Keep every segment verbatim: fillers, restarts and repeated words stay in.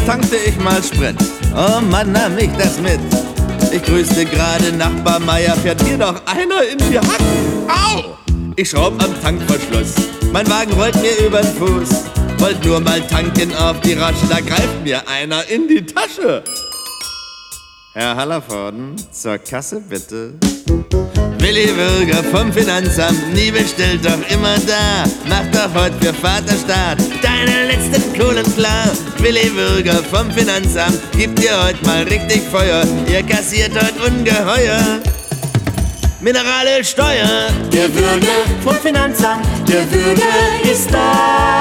tankte ich mal Sprit. Oh Mann, nahm ich das mit. Ich grüßte gerade Nachbar Meier, fährt hier doch einer in die Hacken. Au! Ich schraub am Tankverschluss, mein Wagen rollt mir übern Fuß. Wollt nur mal tanken auf die Rasche, da greift mir einer in die Tasche. Herr Hallervorden, zur Kasse bitte. Willi Würger vom Finanzamt, nie bestellt, doch immer da. Mach doch heute für Vaterstaat deine letzten Kohlen klar. Willi Würger vom Finanzamt, gibt dir heute mal richtig Feuer. Ihr kassiert heute ungeheuer Mineralölsteuer. Der Würger vom Finanzamt, der Würger ist da.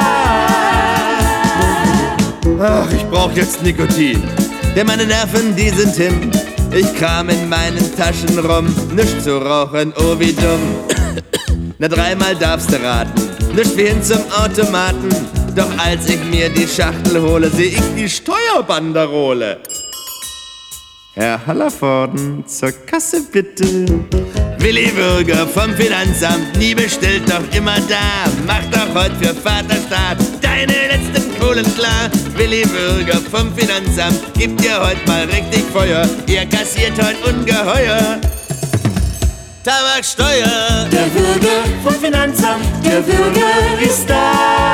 Ach, ich brauch jetzt Nikotin, denn meine Nerven, die sind hin. Ich kram in meinen Taschen rum, nichts zu rauchen, oh wie dumm. Na dreimal darfst du raten, nichts wie hin zum Automaten. Doch als ich mir die Schachtel hole, seh ich die Steuerbanderole. Herr Hallervorden, zur Kasse bitte. Willi Würger vom Finanzamt, nie bestellt, doch immer da. Mach doch heute für Vaterstaat deine letzten Kohlen klar. Willi Würger vom Finanzamt, gibt dir heute mal richtig Feuer. Ihr kassiert heute ungeheuer Tabaksteuer. Der Würger vom Finanzamt, der Würger ist da.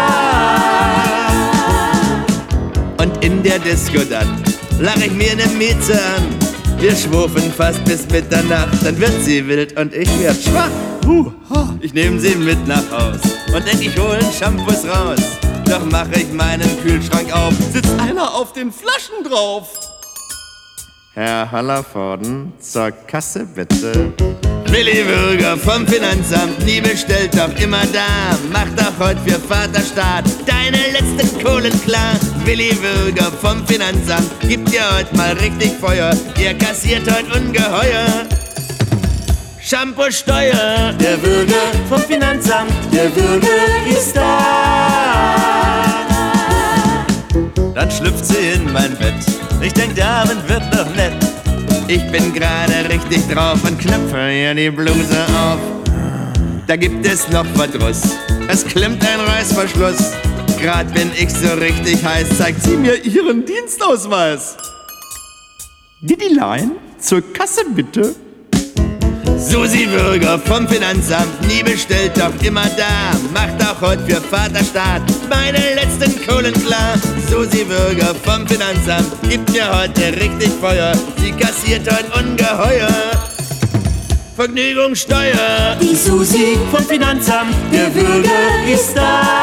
Und in der Disco dann lach ich mir ne Mieze an. Wir schwufen fast bis Mitternacht, dann wird sie wild und ich werd schwach. Uh, ich nehm sie mit nach Haus und denk, ich hol Shampoos raus. Doch mach ich meinen Kühlschrank auf, sitzt einer auf den Flaschen drauf. Herr Hallervorden, zur Kasse bitte. Willi Würger vom Finanzamt, nie bestellt, doch immer da. Mach doch heute für Vaterstaat deine letzten Kohlen klar. Willi Würger vom Finanzamt, gibt dir heute mal richtig Feuer. Ihr kassiert heute ungeheuer Shampoo-Steuer. Der Würger vom Finanzamt, der Würger ist da. Dann schlüpft sie in mein Bett, ich denk, der Abend wird noch nett. Ich bin gerade richtig drauf und knöpfe ihr die Bluse auf. Da gibt es noch Verdruss, es klemmt ein Reißverschluss. Grad bin ich so richtig heiß, zeigt sie mir ihren Dienstausweis. Didilein, zur Kasse bitte. Susi Würger vom Finanzamt, nie bestellt, doch immer da. Mach doch heute für Vaterstaat meine letzten Kohlen klar. Susi Würger vom Finanzamt, gibt mir heute richtig Feuer. Sie kassiert heute ungeheuer Vergnügungssteuer. Die Susi vom Finanzamt, der Würger ist da.